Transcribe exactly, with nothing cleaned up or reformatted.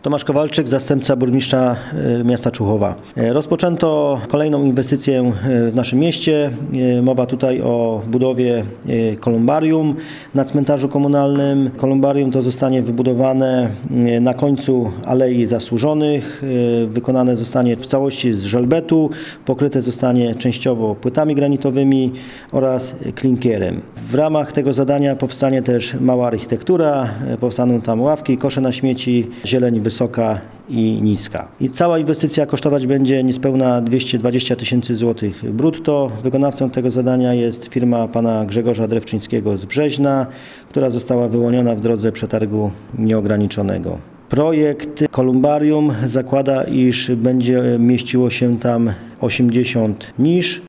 Tomasz Kowalczyk, zastępca burmistrza miasta Człuchowa. Rozpoczęto kolejną inwestycję w naszym mieście. Mowa tutaj o budowie kolumbarium na cmentarzu komunalnym. Kolumbarium to zostanie wybudowane na końcu Alei Zasłużonych. Wykonane zostanie w całości z żelbetu, pokryte zostanie częściowo płytami granitowymi oraz klinkierem. W ramach tego zadania powstanie też mała architektura, powstaną tam ławki, kosze na śmieci, zieleń wysoka i niska. I cała inwestycja kosztować będzie niespełna dwieście dwadzieścia tysięcy złotych brutto. Wykonawcą tego zadania jest firma pana Grzegorza Drewczyńskiego z Brzeźna, która została wyłoniona w drodze przetargu nieograniczonego. Projekt kolumbarium zakłada, iż będzie mieściło się tam osiemdziesiąt nisz.